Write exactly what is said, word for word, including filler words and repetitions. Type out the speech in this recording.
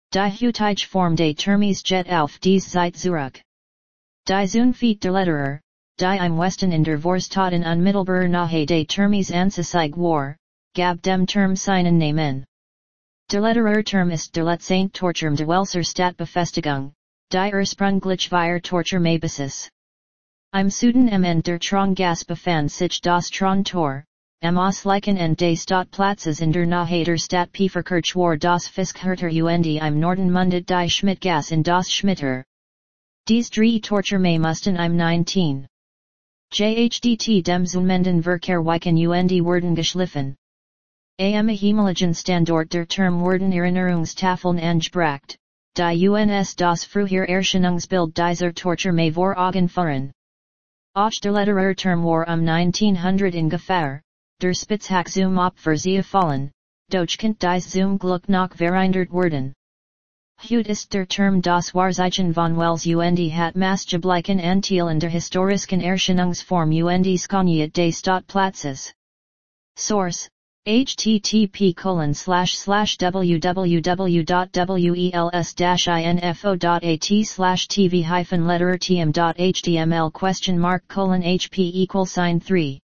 Die Hütige Form des Termes Jet auf die Zeit zurück. Die Zunfete der Letterer, die im Westen in der Vorstadt in unmittelbar Nähe des Termes ansässig war, gab dem Term seinen Namen. Der Letterer Term ist der letzte Torturm der Welser Stadtbefestigung, die ursprünglich wir Torturmebasis. Im Süden am Ende der Trongasse befand sich das Trontor, am Ausleichen and des Stadtplatzes in der Nähe der Stadtpfefferkirche war das Fischhärter und im Norden mundet die Schmidtgasse in das Schmitter. Dies drei Torturme mussten im neunzehnten. Jahrhundert dem Zunmenden Verkehr weichen und werden geschliffen. Am Himmeligen Standort der Term werden Erinnerungstafeln angebracht, die uns das frühere Erscheinungsbild dieser Torturme vor Augen führen. Auch der Letterer Term war um neunzehnhundert in Gefahr, der Spitzhack zum Opfer sie fallen, doch konnte dies zum Glück noch verhindert werden. Heute ist der Term das Wahrzeichen von Wels und hat maßgeblichen Anteil in der historischen Erscheinungsform und Skoniet des Stadtplatzes. Source: http colon slash slash www.wels-info.at slash tv hyphen letterer tm.html question mark colon hp equal sign three